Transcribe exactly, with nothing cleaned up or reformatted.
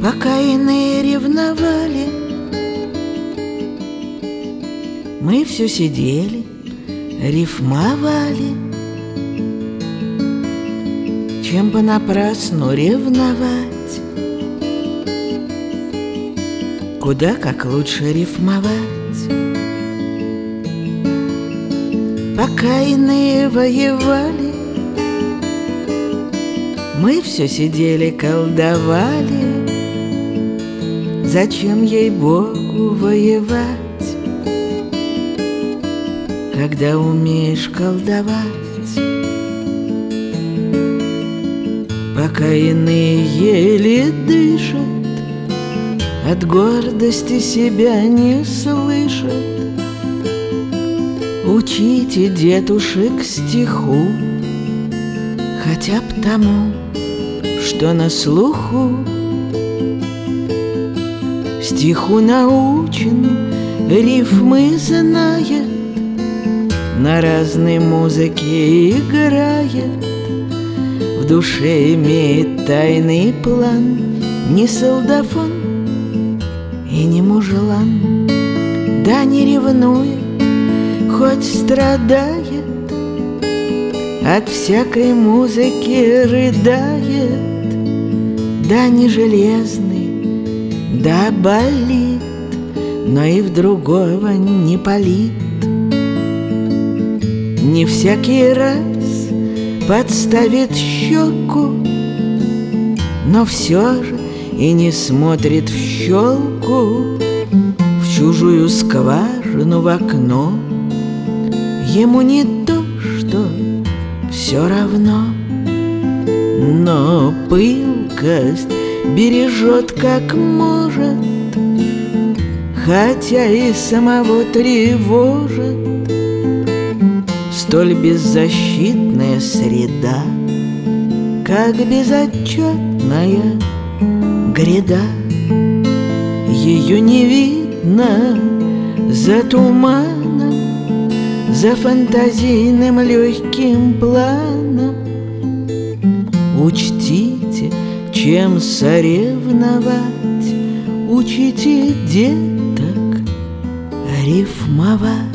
Пока иные ревновали, мы все сидели, рифмовали. Чем понапрасну ревновать, куда как лучше рифмовать. Пока иные воевали, мы все сидели, колдовали. Зачем, ей-богу, воевать, когда умеешь колдовать? Пока иные еле дышат, от гордости себя не слышат, учите детушек стиху, хотя б тому, что на слуху. Стиху научен, рифмы знает, на разной музыке играет, в душе имеет тайный план, не солдафон и не мужлан. Да не ревнует, хоть страдает, от всякой музыки рыдает. Да не железный, да болит, но и в другого не палит. Не всякий раз подставит щеку, но все же и не смотрит в щелку, в чужую скважину, в окно. Ему не то, что все равно, но пылкость бережет как может, хотя и самого тревожит. Столь беззащитная среда, как безотчетная гряда. Ее не видно за туманом, за фантазийным легким планом. Учтите, чем соревновать, учите деток рифмовать.